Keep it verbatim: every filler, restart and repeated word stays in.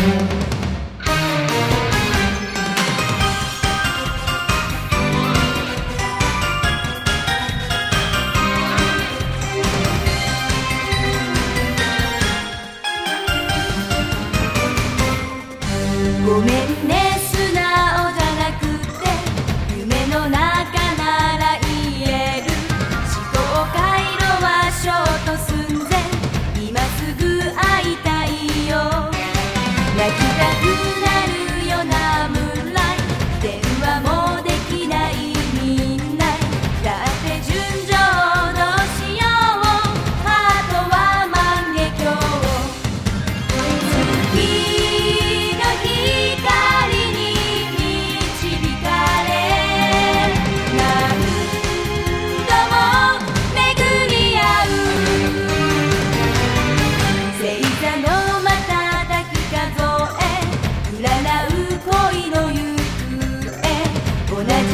ごめんね素直じゃなくて夢の中なら言える思考回路はショート寸前今すぐ会いたいよ泣きたくなるよなムーンライト電話もできないみんなだって純情どうしようハートは万華鏡月の光に導かれ何度も巡り合う星座の瞬き数え占う恋の行方同じ